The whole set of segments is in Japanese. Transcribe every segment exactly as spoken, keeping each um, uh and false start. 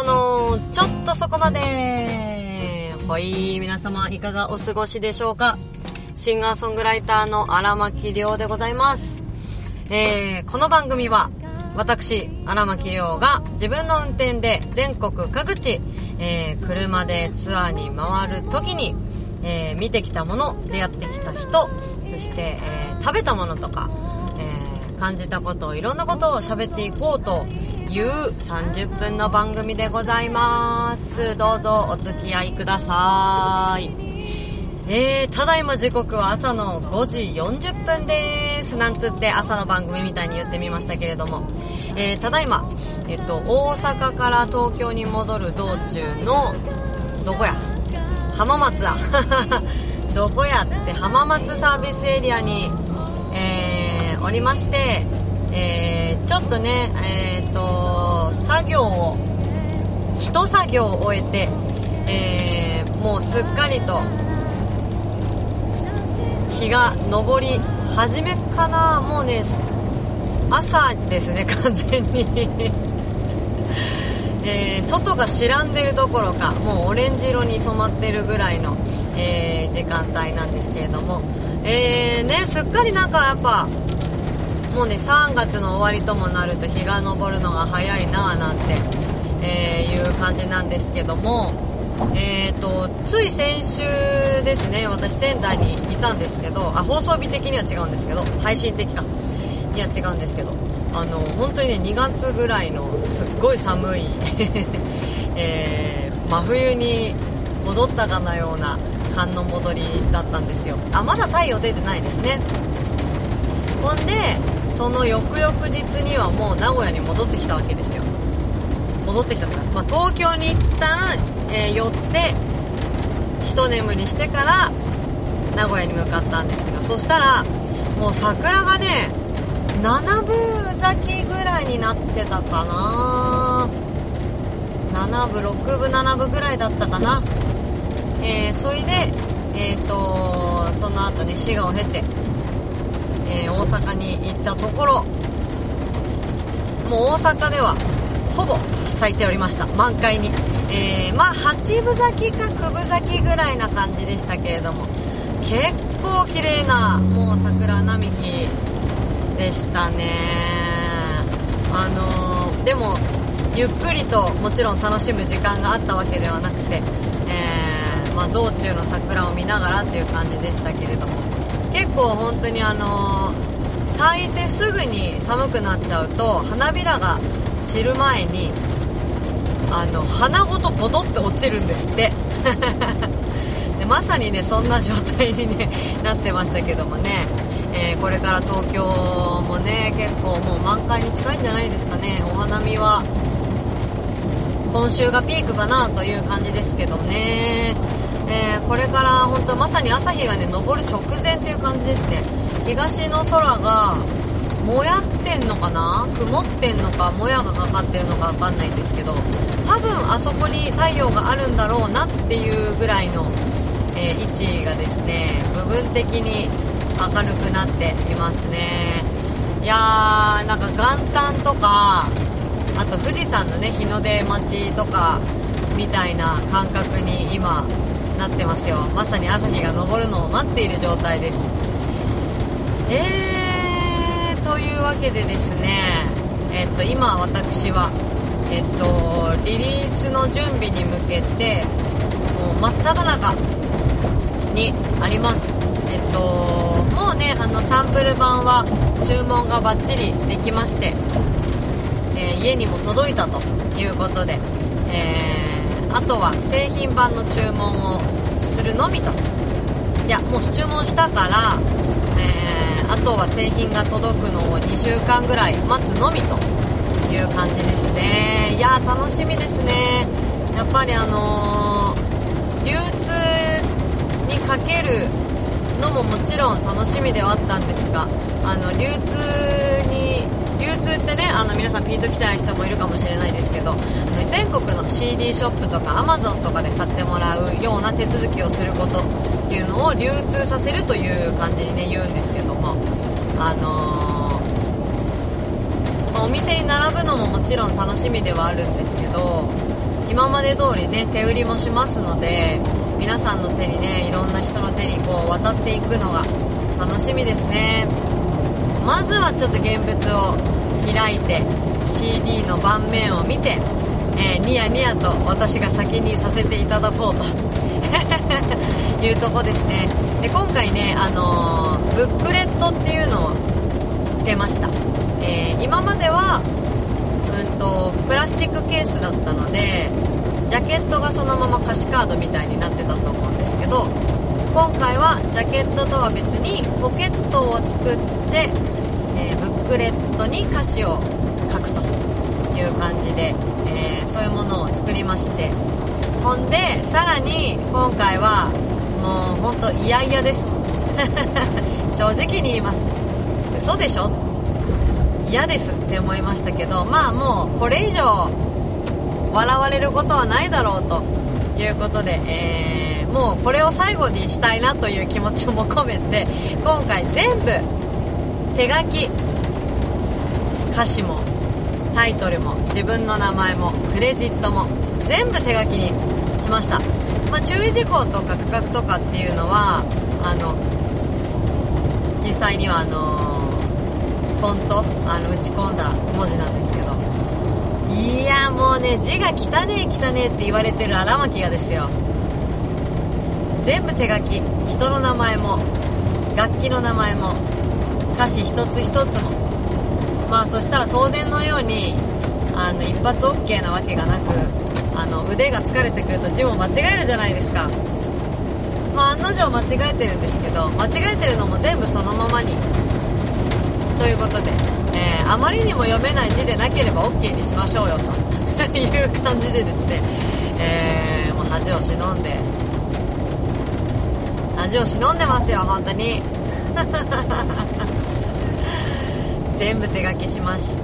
のちょっとそこまで。はい、皆様いかがお過ごしでしょうか。シンガーソングライターの荒牧亮でございます。えー、この番組は私荒牧亮が自分の運転で全国各地、えー、車でツアーに回る時に、えー、見てきたもの、出会ってきた人、そして、えー、食べたものとか、えー、感じたこと、いろんなことを喋っていこうというさんじゅっぷんの番組でございます。どうぞお付き合いください。えー、ただいま時刻は朝のごじよんじゅっぷんです。なんつって朝の番組みたいに言ってみましたけれども、えー、ただいま、えっと、大阪から東京に戻る道中の、どこや浜松だどこやっつって浜松サービスエリアに、えー、おりまして、えー、ちょっとね、えーと、作業を、一作業を終えて、えー、もうすっかりと、日が昇り始めかな。もうね朝ですね完全に、えー、外が白んでるどころかもうオレンジ色に染まってるぐらいの、えー、時間帯なんですけれども、えー、ねすっかりなんかやっぱもうねさんがつの終わりともなると日が昇るのが早いなぁなんて、えー、いう感じなんですけども、えーと、つい先週ですね、私仙台にいたんですけど、あ、放送日的には違うんですけど、配信的かには違うんですけど、あの、本当にね、にがつぐらいのすっごい寒い、えー、真冬に戻ったかのような寒の戻りだったんですよ。あ、まだ太陽出てないですね。ほんで、その翌々日にはもう名古屋に戻ってきたわけですよ。戻ってきたとか、まあ、東京に一旦、えー、寄って一眠りしてから名古屋に向かったんですけど、そしたらもう桜がねななぶ咲きぐらいになってたかな。ななぶろくぶななぶぐらいだったかな。えー、それでえーとその後ね滋賀を経て、えー、大阪に行ったところ、もう大阪ではほぼ咲いておりました、満開に。えー、まあはちぶ咲きかくぶ咲きぐらいな感じでしたけれども、結構綺麗なもう桜並木でしたね。あのー、でもゆっくりともちろん楽しむ時間があったわけではなくて、えーまあ、道中の桜を見ながらっていう感じでしたけれども、結構本当にあのー、咲いてすぐに寒くなっちゃうと花びらが散る前にあの花ごとボトって落ちるんですってでまさにねそんな状態に、ね、なってましたけどもね、えー、これから東京もね結構もう満開に近いんじゃないですかね。お花見は今週がピークかなという感じですけどね、えー、これから本当まさに朝日がね昇る直前っていう感じですね。東の空がもやってんのかな、曇ってんのか、もやがかかってるのかわかんないんですけど、多分あそこに太陽があるんだろうなっていうぐらいの、えー、位置がですね部分的に明るくなっていますね。いやーなんか元旦とかあと富士山のね日の出待ちとかみたいな感覚に今なってますよ。まさに朝日が昇るのを待っている状態です。えーというわけでですね、えっと今私はえっとリリースの準備に向けてもう真っ只中にあります。えっともうねあのサンプル版は注文がバッチリできまして、えー、家にも届いたということで、えー、あとは製品版の注文をするのみと。いやもう注文したから、えー、あとは製品が届くのをにしゅうかんぐらい待つのみという感じですね。いや楽しみですね。やっぱりあのー、流通にかけるのももちろん楽しみではあったんですが、あの流通に流通ってねあの皆さんピンときてない人もいるかもしれないですけど、全国の シーディー ショップとか Amazon とかで買ってもらうような手続きをすることっていうのを流通させるという感じにね言うんですけども、あのーまあ、お店に並ぶのももちろん楽しみではあるんですけど、 今まで通りね手売りもしますので、皆さんの手にねいろんな人の手にこう渡っていくのが楽しみですね。まずはちょっと現物を開いて シーディー の盤面を見て、えー、ニヤニヤと私が先にさせていただこうというとこですね。で今回ね、あのー、ブックレットっていうのをつけました。えー、今まではうんとプラスチックケースだったので、ジャケットがそのまま歌詞カードみたいになってたと思うんですけど、今回はジャケットとは別にポケットを作って、えー、ブックレットに歌詞を書くという感じで、えー、そういうものを作りまして、ほんでさらに今回はもうほんと嫌々です正直に言います。嘘でしょ、嫌ですって思いましたけど、まあもうこれ以上笑われることはないだろうということで、えー、もうこれを最後にしたいなという気持ちも込めて、今回全部手書き、歌詞もタイトルも自分の名前もクレジットも全部手書きにしました。まあ、注意事項とか区画とかっていうのはあの実際にはあのフォントあの打ち込んだ文字なんですけど、いやもうね字が汚ねえ汚ねえって言われてる荒牧がですよ、全部手書き、人の名前も楽器の名前も歌詞一つ一つも、まあそしたら当然のようにあの一発 OK なわけがなく、あの腕が疲れてくると字も間違えるじゃないですか。まあ案の定間違えてるんですけど、間違えてるのも全部そのままにということで、えー、あまりにも読めない字でなければ OK にしましょうよという感じでですね、えー、もう恥を忍んで恥を忍んでますよ本当に全部手書きしました。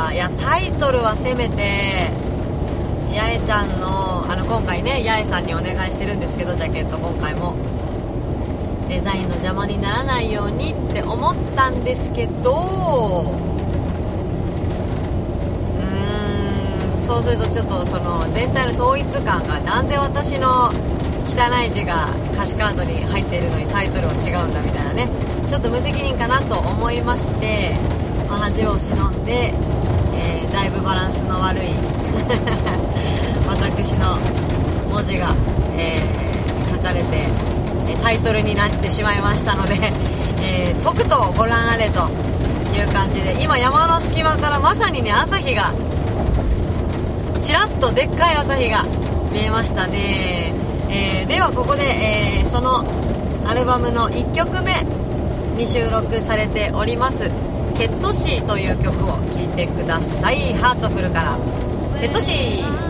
いやタイトルはせめて八重ちゃんの、あの今回ね八重さんにお願いしてるんですけど、ジャケット今回もデザインの邪魔にならないようにって思ったんですけど、うーんそうするとちょっとその全体の統一感が、なんで私の汚い字が歌詞カードに入っているのにタイトルは違うんだみたいなね、ちょっと無責任かなと思いまして、まあ、恥を忍んで、えー、だいぶバランスの悪い私の文字が、えー、書かれてタイトルになってしまいましたので、えー、とくとご覧あれという感じで、今山の隙間からまさにね朝日がちらっとでっかい朝日が見えましたね。えー、ではここで、えー、そのアルバムのいっきょくめに収録されておりますケットシーという曲を聴いてください。ハートフルからケットシー。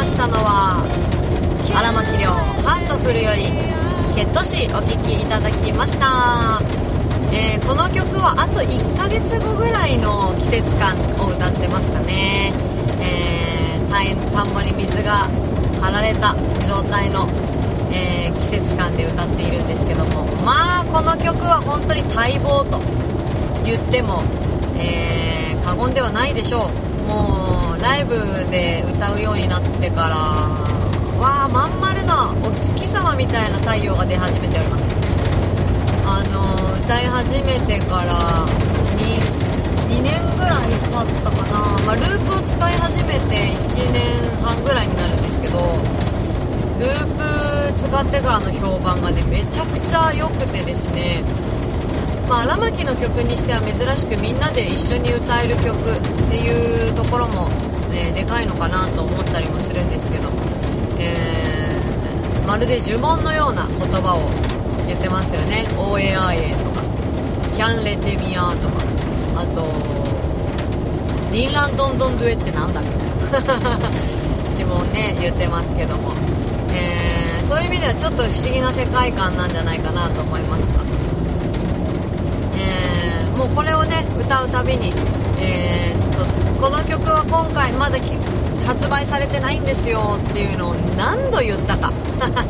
ましたのは荒牧亮ハートフルよりケットシーお聴きいただきました。えー、この曲はあといっかげつごぐらいの季節感を歌ってますかね。えー、田んぼに水が張られた状態の、えー、季節感で歌っているんですけども、まあこの曲は本当に待望と言っても、えー、過言ではないでしょう。もうライブで歌うようになってからわあまん丸なお月様みたいな太陽が出始めております。あの歌い始めてから 2, 2年ぐらい経ったかな、まあ、ループを使い始めていちねんはんぐらいになるんですけど、ループ使ってからの評判がねめちゃくちゃ良くてですね、まあ、荒牧の曲にしては珍しくみんなで一緒に歌える曲っていうところも、ね、でかいのかなと思ったりもするんですけど、えー、まるで呪文のような言葉を言ってますよね。 オーエーアーエー とか Can Let Me Out とか、あとリンランドンドンドゥエってなんだみたいな呪文ね言ってますけども、えー、そういう意味ではちょっと不思議な世界観なんじゃないかなと思いますが、えー、もうこれをね歌うたびに、えー、とこの曲は今回まだ発売されてないんですよっていうのを何度言ったか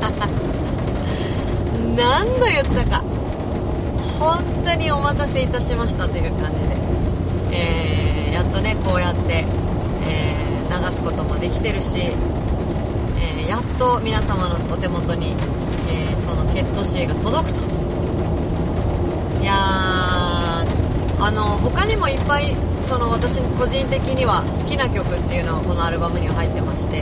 何度言ったか、本当にお待たせいたしましたという感じで、えー、やっとねこうやって、えー、流すこともできてるし、えー、やっと皆様のお手元に、えー、そのケットシーが届くと。いやーあの他にもいっぱいその私個人的には好きな曲っていうのはこのアルバムには入ってまして、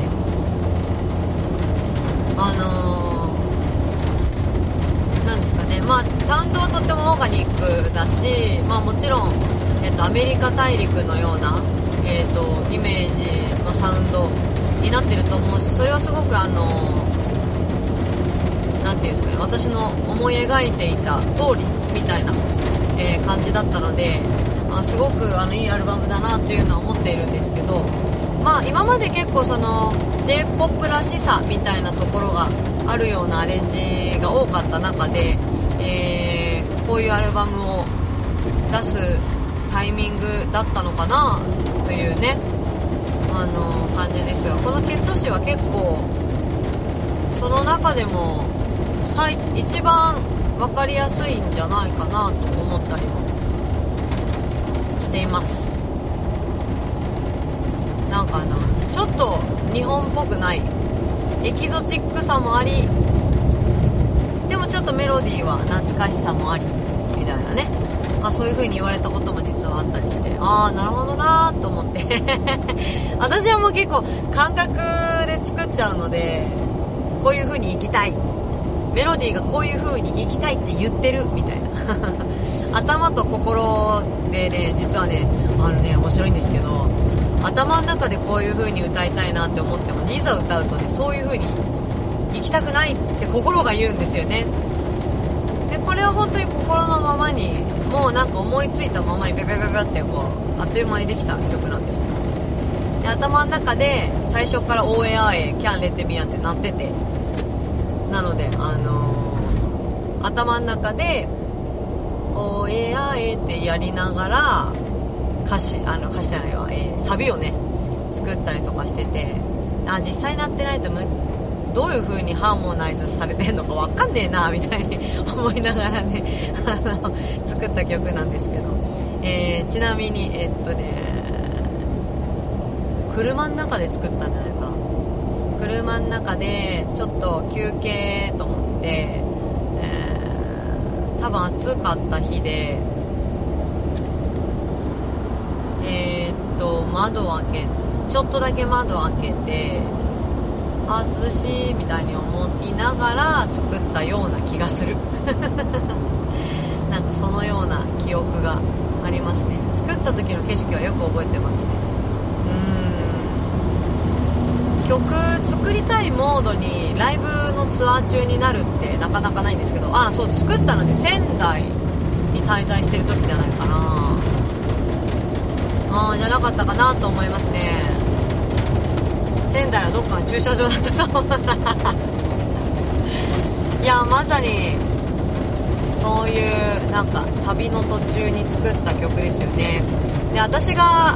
あのー、なんですかね、まあサウンドはとってもオーガニックだし、まあもちろん、えっと、アメリカ大陸のような、えっと、イメージのサウンドになってると思うし、それはすごくあのー、なんていうんですかね、私の思い描いていた通りみたいな、えー、感じだったので、まあ、すごくあのいいアルバムだなというのは思っているんですけど、まあ今まで結構その J-ポップ らしさみたいなところがあるようなアレンジが多かった中で、えー、こういうアルバムを出すタイミングだったのかなというね、あの感じですが、このケット誌は結構その中でも最一番分かりやすいんじゃないかなと思ったりもしています。なんかあのちょっと日本っぽくないエキゾチックさもあり、でもちょっとメロディーは懐かしさもありみたいなね、まあ、そういう風に言われたことも実はあったりして、ああなるほどなーと思って私はもう結構感覚で作っちゃうので、こういう風に行きたい、メロディーがこういう風に行きたいって言ってるみたいな頭と心でね、実はねあのね面白いんですけど、頭の中でこういう風に歌いたいなって思っても、いざ歌うとねそういう風に行きたくないって心が言うんですよね。でこれは本当に心のままに、もうなんか思いついたままにペペペペってこうあっという間にできた曲なんですけど、で頭の中で最初から オーエーアーエー Can Let Me Out ってなってて、なのであのー、頭の中で オーエーアーエー ってやりながら歌詞あの歌詞じゃないわ、えー、サビをね作ったりとかしてて、あ実際なってないとむどういう風にハーモナイズされてんのか分かんねえなみたいに思いながらねあの作った曲なんですけど、えー、ちなみにえっとね車の中で作ったんじゃないかな。車の中でちょっと休憩と思って、えー、多分暑かった日で、えー、っと窓を開けちょっとだけ窓を開けて、あ涼しいみたいに思いながら作ったような気がするなんかそのような記憶がありますね。作った時の景色はよく覚えてますね。うーん曲作りたいモードにライブのツアー中になるってなかなかないんですけど、あそう作ったので仙台に滞在してる時じゃないかなあじゃなかったかなと思いますね。 仙台のどっかの駐車場だったと思ういやまさにそういうなんか旅の途中に作った曲ですよね。で私が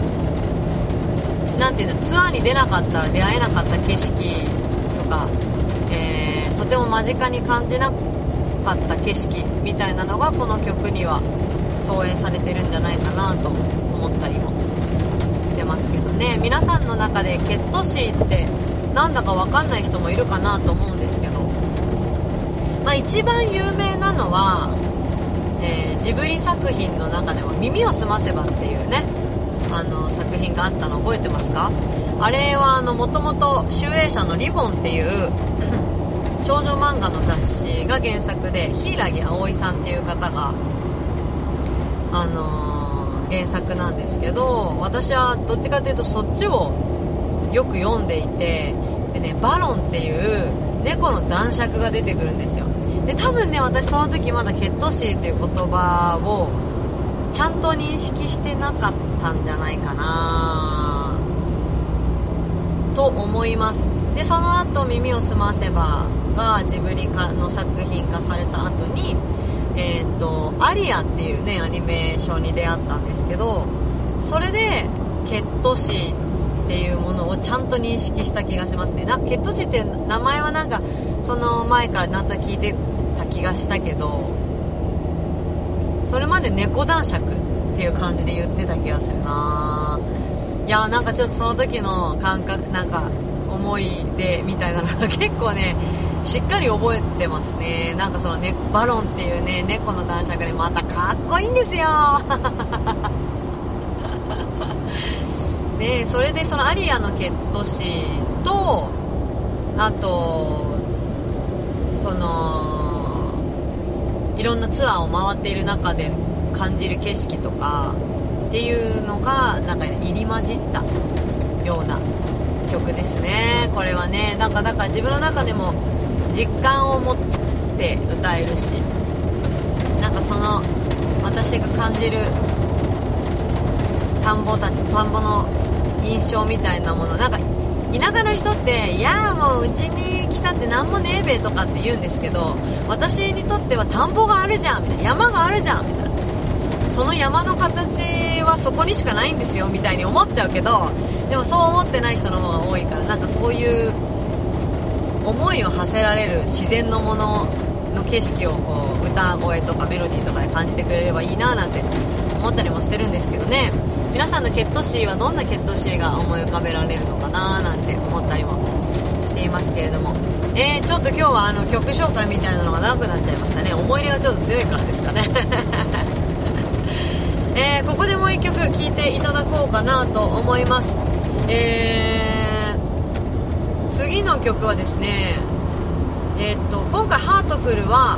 なんていうのツアーに出なかったら出会えなかった景色とか、えー、とても間近に感じなかった景色みたいなのがこの曲には投影されてるんじゃないかなと思ったりもしてますけどね。皆さんの中でケットシーってなんだかわかんない人もいるかなと思うんですけど、まあ、一番有名なのは、えー、ジブリ作品の中でも耳をすませばっていうねあの作品があったの覚えてますか？あれはあのもともと集英社のリボンっていう少女漫画の雑誌が原作で、柊葵さんっていう方があのー、原作なんですけど、私はどっちかというとそっちをよく読んでいて、でねバロンっていう猫の男爵が出てくるんですよ。で多分ね私その時まだケットシーっていう言葉をちゃんと認識してなかったんじゃないかなと思います。でその後耳をすませばがジブリ化の作品化された後にえー、とアリアっていうねアニメーションに出会ったんですけど、それでケットシーっていうものをちゃんと認識した気がしますね。なケットシーっていう名前はなんかその前からなんと聞いてた気がしたけど、それまで猫男爵っていう感じで言ってた気がするな。いやなんかちょっとその時の感覚なんか思い出みたいなのが結構ねしっかり覚えてますね。なんかそのねバロンっていうね猫の男爵でまたかっこいいんですよでそれでそのアリアのケットシーとあとそのいろんなツアーを回っている中で感じる景色とかっていうのがなんか入り混じったような曲ですね。これはねなんかだから自分の中でも実感を持って歌えるし、なんかその私が感じる田んぼたち田んぼの印象みたいなもの、なんか田舎の人っていやもううちに来たってなんもねえべとかって言うんですけど、私にとっては田んぼがあるじゃんみたいな、山があるじゃんみたいな、その山の形はそこにしかないんですよみたいに思っちゃうけど、でもそう思ってない人の方が多いから、なんかそういう思いを馳せられる自然のものの景色をこう歌声とかメロディーとかで感じてくれればいいななんて思ったりもしてるんですけどね。皆さんのケットシーはどんなケットシーが思い浮かべられるのかななんて思ったりもしていますけれども、えー、ちょっと今日はあの曲紹介みたいなのが長くなっちゃいましたね。思い入れがちょっと強いからですかねえー、ここでもう一曲聴いていただこうかなと思います。えー、次の曲はですね、えー、っと今回ハートフルは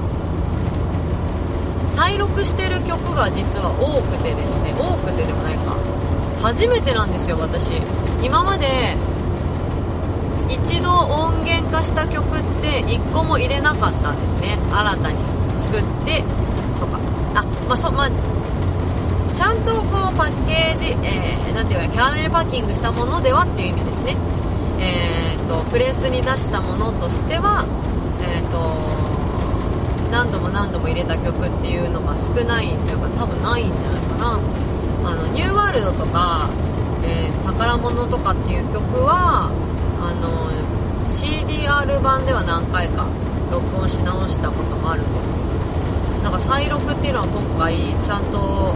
再録してる曲が実は多くてですね、多くてでもないか、初めてなんですよ私。今まで一度音源化した曲って一個も入れなかったんですね。新たに作ってとか、あ、まあそ、まあちゃんとこうパッケージ、えー、なんていうかキャラメルパッキングしたものではっていう意味ですね。えー、とプレスに出したものとしては、えー、と何度も何度も入れた曲っていうのが少ないというか多分ないんじゃないかな。あのニューワールドとか、えー、宝物とかっていう曲はあの シーディーアール 版では何回か録音し直したこともあるんですけど、なんか再録っていうのは今回ちゃんと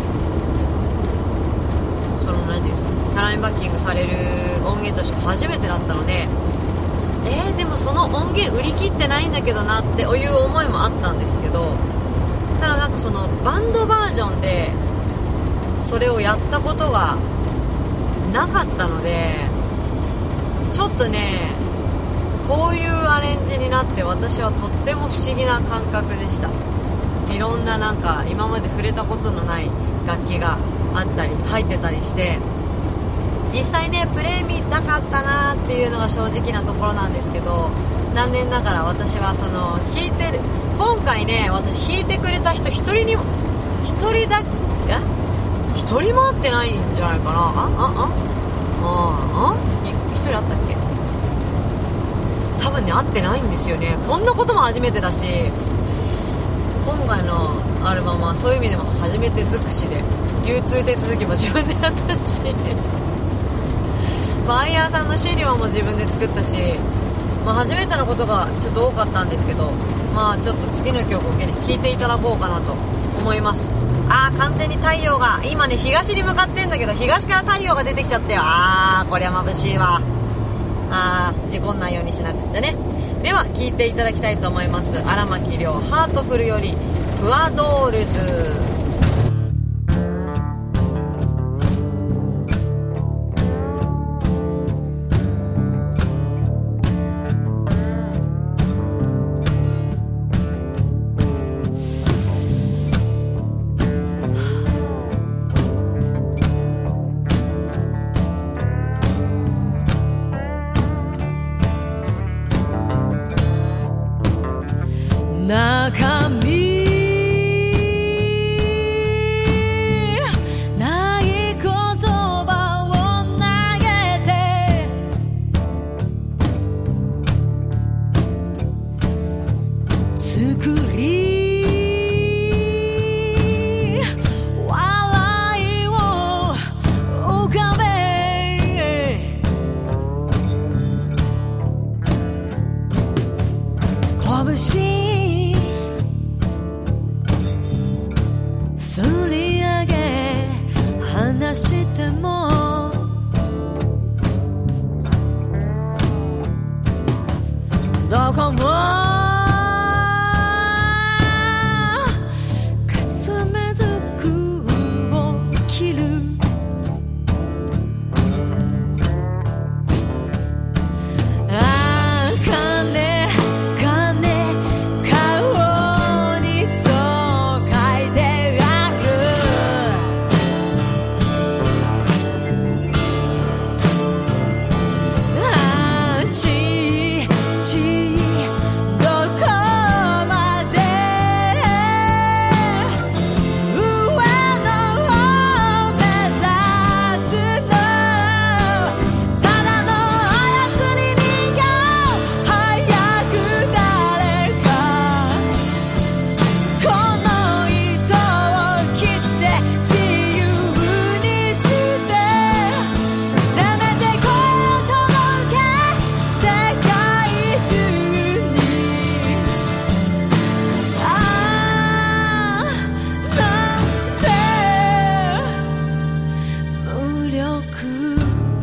その何ていうんですか、キャラメルパッキングされる音源として初めてだったので、えー、でもその音源売り切ってないんだけどなっていう思いもあったんですけど、ただなんかそのバンドバージョンでそれをやったことがなかったので、ちょっとねこういうアレンジになって私はとっても不思議な感覚でした。いろんななんか今まで触れたことのない楽器があったり入ってたりして、実際ねプレイ見たかったなっていうのが正直なところなんですけど、残念ながら私はその弾いてる今回ね私弾いてくれた人一人にも一人だえ一人も会ってないんじゃないかな。あああああ一人会ったっけ。多分ね会ってないんですよね。こんなことも初めてだし、今回のアルバムはそういう意味でも初めて尽くしで、流通手続きも自分でやったしバイヤーさんの資料も自分で作ったし、まあ、初めてのことがちょっと多かったんですけど、まあちょっと次の曲を聴いていただこうかなと思います。あー、完全に太陽が今ね東に向かってんだけど、東から太陽が出てきちゃったよ。あー、こりゃ眩しいわ。あー、事故んないようにしなくちゃね。では聴いていただきたいと思います。荒牧亮、ハートフルよりフアドールズ。 中身ない言葉を投げて作り笑いを浮かべ拳振り上げ離してもどこもかすめずくを切るあー金金顔にそう書いてあるあーちちどこまで上の方目指すのただの操り人形早く誰かこの糸を切って自由にしてせめて声を届け世界中にああなんて無力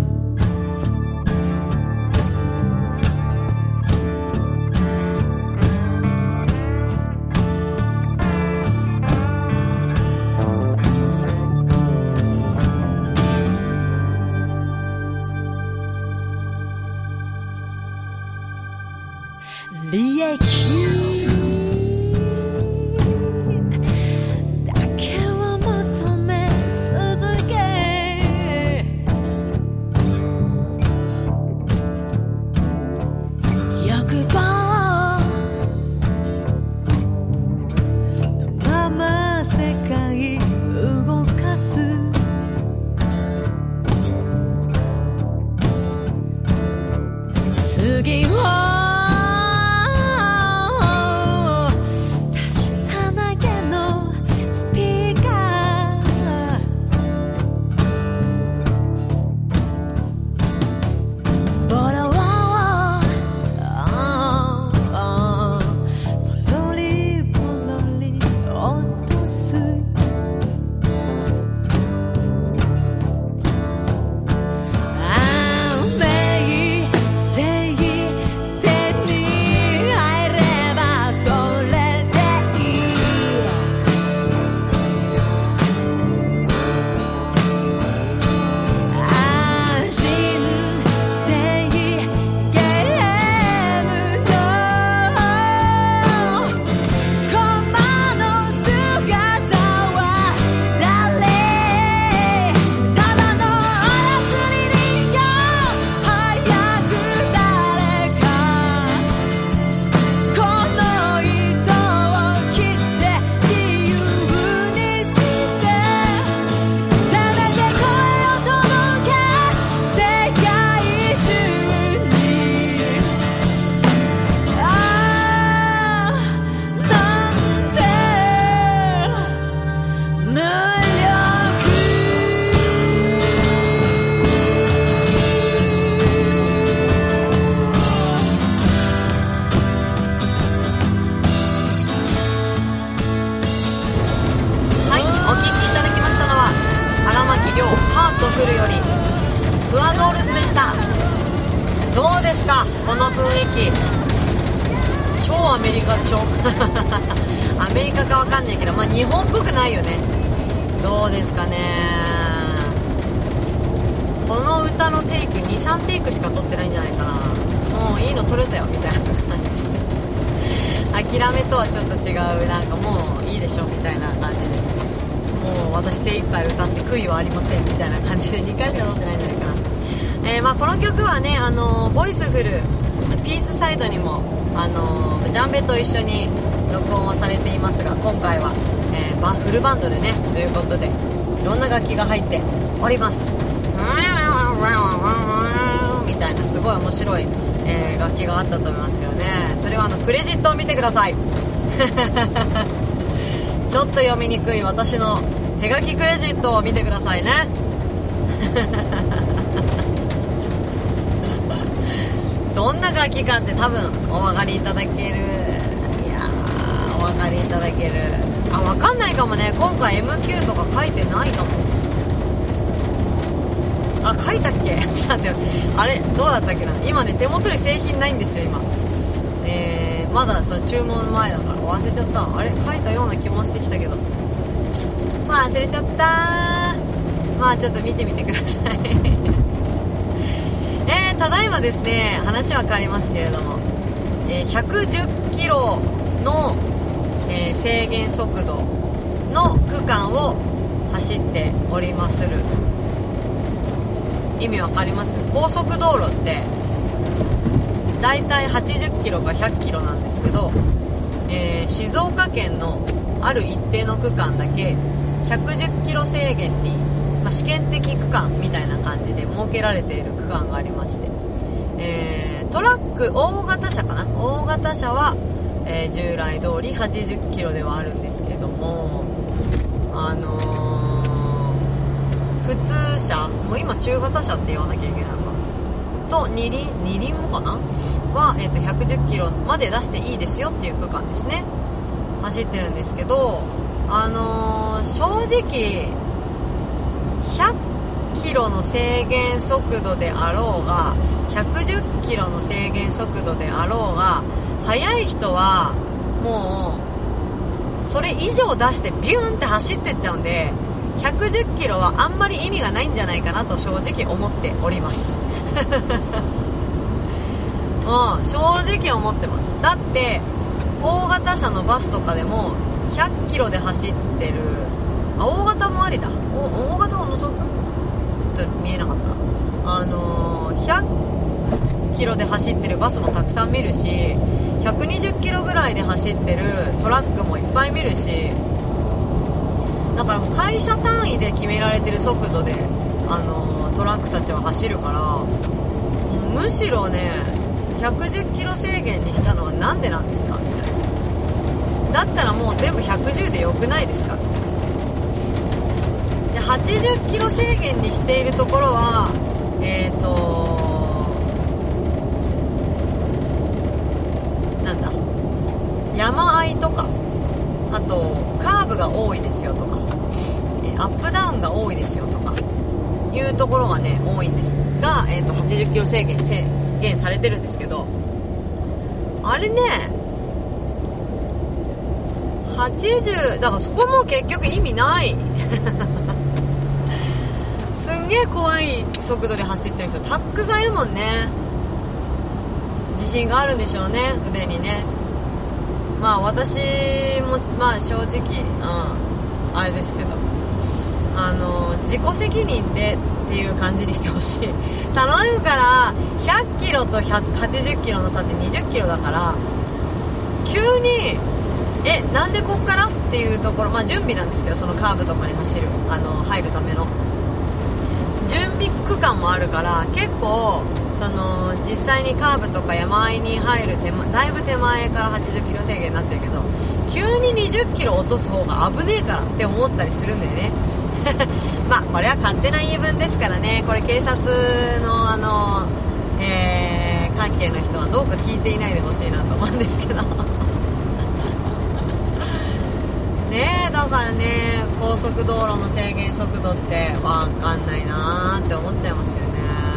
利益だけを求め続け欲望のまま世界動かす次をフルよりフアドールズでした。どうですかこの雰囲気、超アメリカでしょアメリカかわかんないけど、まあ日本っぽくないよね。どうですかね。この歌のテイク にさん テイクしか撮ってないんじゃないかな。もういいの撮れたよみたいな感じで諦めとはちょっと違う、なんかもういいでしょみたいな感じで、もう私精一杯歌って悔いはありませんみたいな感じでにかいしか撮ってないんじゃないかな。えー、まあこの曲はね、あのー、ボイスフルピースサイドにも、あのー、ジャンベと一緒に録音はされていますが、今回は、えー、バフルバンドでねということで、いろんな楽器が入っております。みたいなすごい面白い、えー、楽器があったと思いますけどね。それはあのクレジットを見てくださいちょっと読みにくい私の手書きクレジットを見てくださいねどんな楽器かって多分お分かりいただける。いやーお分かりいただける。あ、分かんないかもね。今回 エムキュー とか書いてないかも。あ、書いたっけちょっと待って、あれどうだったっけな。今ね手元に製品ないんですよ今。えー、まだその注文前だから忘れちゃった。あれ書いたような気もしてきたけど、まあ忘れちゃった。まあちょっと見てみてくださいえー、ただいまですね、話は変わりますけれども、えー、ひゃくじゅっキロの、えー、制限速度の区間を走っておりまする。意味わかります？高速道路ってだいたいはちじゅっキロかひゃっキロなんですけど、えー、静岡県のある一定の区間だけひゃくじゅっキロ制限に、まあ、試験的区間みたいな感じで設けられている区間がありまして、えー、トラック大型車かな、大型車は、えー、従来通りはちじゅっキロではあるんですけれども、あのー、普通車もう今中型車って言わなきゃいけないのかと二輪二輪もかなは、えー、とひゃくじゅっキロまで出していいですよっていう区間ですね、走ってるんですけど、あのー、正直ひゃっキロの制限速度であろうがひゃくじゅっキロの制限速度であろうが、速い人はもうそれ以上出してビューンって走ってっちゃうんで、ひゃくじゅっキロはあんまり意味がないんじゃないかなと正直思っておりますうん、正直思ってます。だって大型車のバスとかでもひゃっキロで走ってる、あ、大型もありだ。お大型を除くちょっと見えなかったな。あのー、ひゃっキロで走ってるバスもたくさん見るし、ひゃくにじゅっキロぐらいで走ってるトラックもいっぱい見るし、だからもう会社単位で決められてる速度で、あのー、トラックたちは走るから、もうむしろねひゃくじゅっキロ制限にしたのはなんでなんですかみたいな。だったらもう全部ひゃくじゅうでよくないですかみたいな。ではちじゅっキロ制限にしているところはえーとなんだ山あいとか、あとカーブが多いですよとか、アップダウンが多いですよとかいうところがね多いんですが、えーとはちじゅっキロ制限制限されてるんですけど、あれねはちじゅうだからそこも結局意味ないすんげえ怖い速度で走ってる人たくさんいるもんね。自信があるんでしょうね、腕にね。まあ私もまあ正直、うん、あれですけど、あの自己責任でっていう感じにしてほしい。頼むから、ひゃっキロとはちじゅっキロの差ってにじゅっキロだから、急にえなんでこっからっていうところ、まあ準備なんですけど、そのカーブとかに走るあの入るための準備区間もあるから、結構その実際にカーブとか山あいに入る手、ま、だいぶ手前からはちじゅっキロ制限になってるけど、急ににじゅっキロ落とす方が危ねえからって思ったりするんだよねまあこれは勝手な言い分ですからね。これ警察のあの、えー、関係の人はどうか聞いていないでほしいなと思うんですけどねえ、だからね、高速道路の制限速度ってわかんないなーって思っちゃいますよね。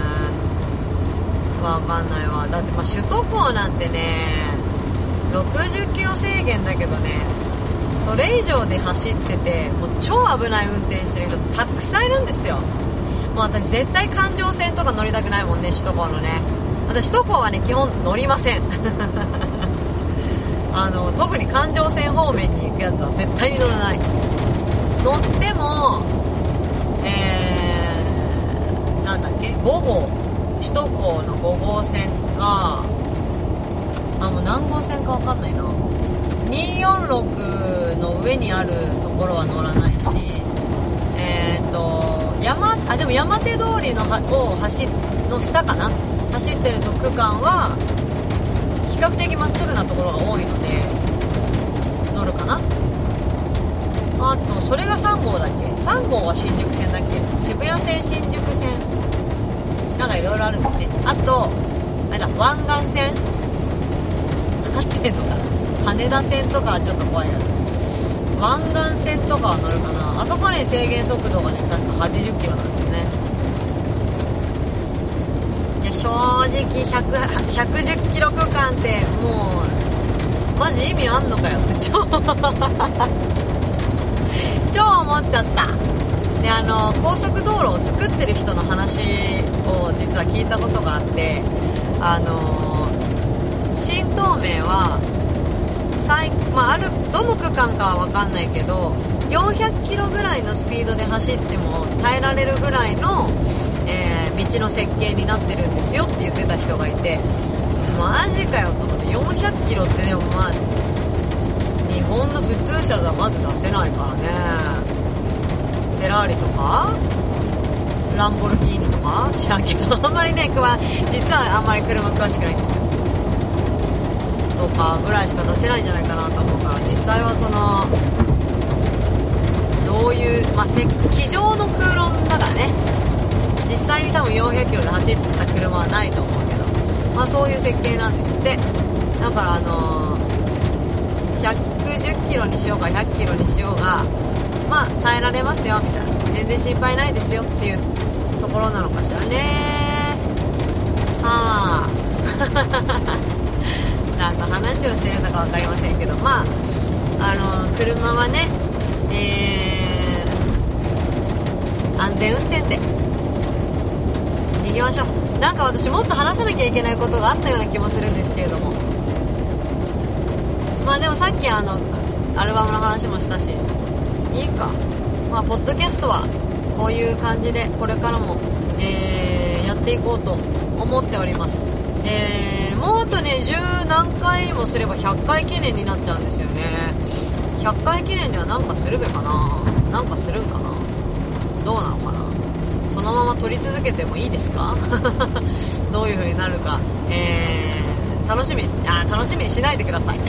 わかんないわ。だってまあ首都高なんてね、ろくじゅっキロ制限だけどね、それ以上で走ってて、もう超危ない運転してる人たくさんいるんですよ。もう私絶対環状線とか乗りたくないもんね、首都高のね。私首都高はね、基本乗りません。あの、特に環状線方面に行くやつは絶対に乗らない。乗っても、えー、なんだっけ、ご号、首都高のご号線か、あ、もう何号線かわかんないな。にーよんろくの上にあるところは乗らないし、えーと、山、あ、でも山手通りのを走、の下かな、走ってると区間は、比較的まっすぐなところが多いので、乗るかな。あと、それがさん号だっけ ?さん 号は新宿線だっけ、渋谷線、新宿線、なんかいろいろあるんですね。あと、あれだ、湾岸線合ってんのかな、羽田線とかはちょっと怖いな。湾岸線とかは乗るかな。あそこはね、制限速度がね、確かはちじゅっキロなんですよね。いや、正直ひゃく、ひゃくじゅっキロ区間ってもうマジ意味あんのかよって超超思っちゃった。で、あの高速道路を作ってる人の話を実は聞いたことがあって、あの新東名は最、まあ、あるどの区間かは分かんないけどよんひゃくキロぐらいのスピードで走っても耐えられるぐらいの、えー、道の設計になってるんですよって言ってた人がいて、マジかよと思って。よんひゃくキロってでもまあ日本の普通車じゃまず出せないからね。フェラーリとかランボルギーニとか知らんけど、あんまりね、実はあんまり車詳しくないんですよとかぐらいしか出せないんじゃないかなと思うから、実際はそのどういう、まあ、机上の空論だからね、実際に多分よんひゃくキロで走ってた車はないと思うけど、まあそういう設計なんですって。だからあのー、ひゃくじゅっキロにしようがひゃくキロにしようがまあ耐えられますよみたいな、全然心配ないですよっていうところなのかしらね。はあなんか話をしてるのか分かりませんけど、まああのー、車はね、えー、安全運転で行きましょう。なんか私もっと話さなきゃいけないことがあったような気もするんですけれども、まあでもさっきあのアルバムの話もしたしいいか。まあポッドキャストはこういう感じでこれからも、えー、やっていこうと思っております。えー、もうあとねじゅう何回もすればひゃっかい記念になっちゃうんですよね。ひゃっかい記念ではなんかするべかな、なんかするんかな、どうなのかな。そのまま撮り続けてもいいですかどういう風になるか、えー、楽しみあ楽しみにしないでください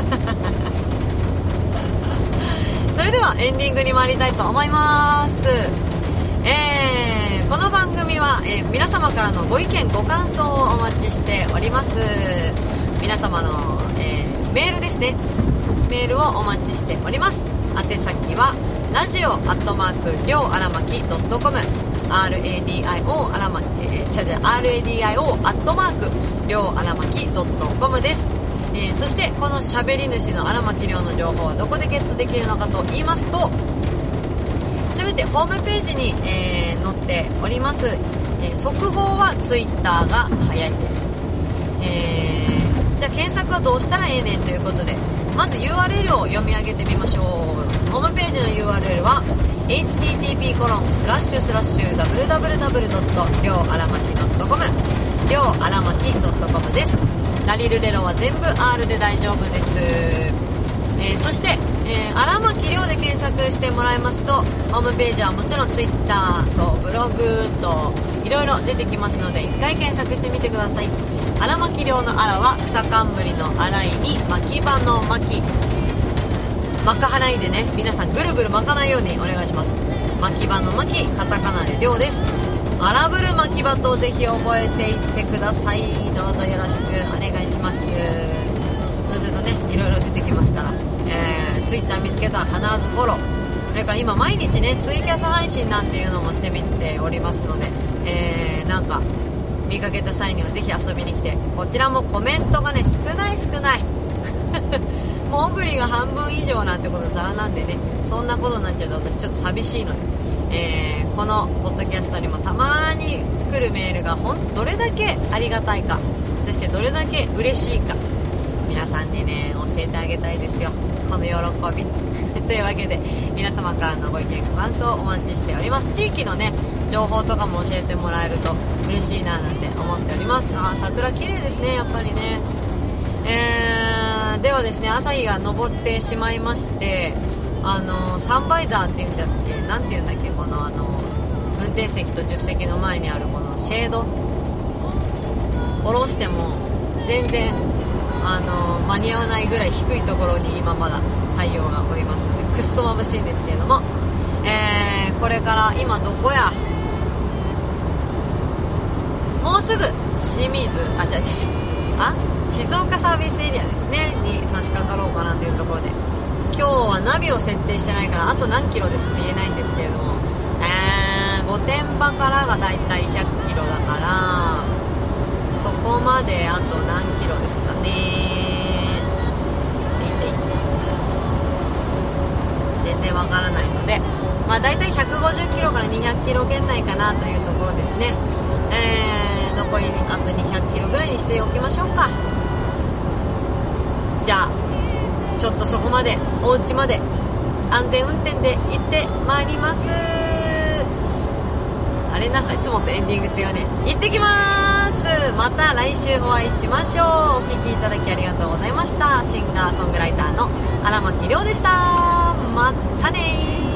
それではエンディングに参りたいと思います。えー、この番組は、えー、皆様からのご意見ご感想をお待ちしております。皆様の、えー、メールですね、メールをお待ちしております。宛先はラジオアットマークりょうあらまきドットコム ラディオ あらまき、えー、違う違う ラディオ アットマークりょうあらまきドットコムです。えー、そしてこの喋り主の荒牧亮の情報はどこでゲットできるのかと言いますと、すべてホームページに、えー、載っております。えー、速報はツイッターが早いです。えー、じゃあ検索はどうしたらええねんということで、まず ユーアールエル を読み上げてみましょう。ホームページの ユーアールエル は エイチティーティーピーコロンスラッシュスラッシュダブルダブルダブルドットりょうあらまきドットコムりょうあらまきドットコムです。ラリルレロは全部 R で大丈夫です。えー、そして、えー、荒牧亮で検索してもらいますと、ホームページはもちろん Twitter とブログといろいろ出てきますので、一回検索してみてください。荒牧亮の荒は草冠の荒いに巻き場の巻き、巻かないでね、皆さんぐるぐる巻かないようにお願いします。巻き場の巻き、カタカナで亮です。荒ぶる巻き場とぜひ覚えていってください。どうぞよろしくお願いします。そうするとね、いろいろ出てきますから、えー、 ツイッター見つけたら必ずフォロー、それから今毎日ねツイキャス配信なんていうのもしてみておりますので、えー、なんか見かけた際にはぜひ遊びに来て、こちらもコメントがね少ない少ないもうオグリが半分以上なんてことざらなんでね、そんなことになっちゃうと私ちょっと寂しいので、えー、このポッドキャストにもたまに来るメールがほんどれだけありがたいか、そしてどれだけ嬉しいか皆さんにね教えてあげたいですよ、この喜びというわけで皆様からのご意見ご感想お待ちしております。地域のね情報とかも教えてもらえると嬉しいななんて思っております。あ、桜綺麗ですねやっぱりね。えー、ではですね、朝日が昇ってしまいまして、あのサンバイザーっていうんだっけ、なんていうんだっけ、このあの運転席と助手席の前にあるこのシェード下ろしても全然あの間に合わないぐらい低いところに今まだ太陽がおりますのでくっそ眩しいんですけれども、えー、これから今どこや、もうすぐ清水あ違う違うあ静岡サービスエリアですねに差し掛かろうかなというところで、今日はナビを設定してないからあと何キロですって言えないんですけれども、えー、御殿場からがだいたいひゃくキロだからそこまであと何キロですかね、全然わからないので、まあだいたいひゃくごじゅっキロからにひゃくキロ圏内かなというところですね。えー、残りあとにひゃくキロぐらいにしておきましょうか。じゃあちょっとそこまでお家まで安全運転で行ってまいります。あれなんかいつもとエンディング違うね。行ってきまーす。また来週お会いしましょう。お聞きいただきありがとうございました。シンガーソングライターの荒牧亮でした。またねー。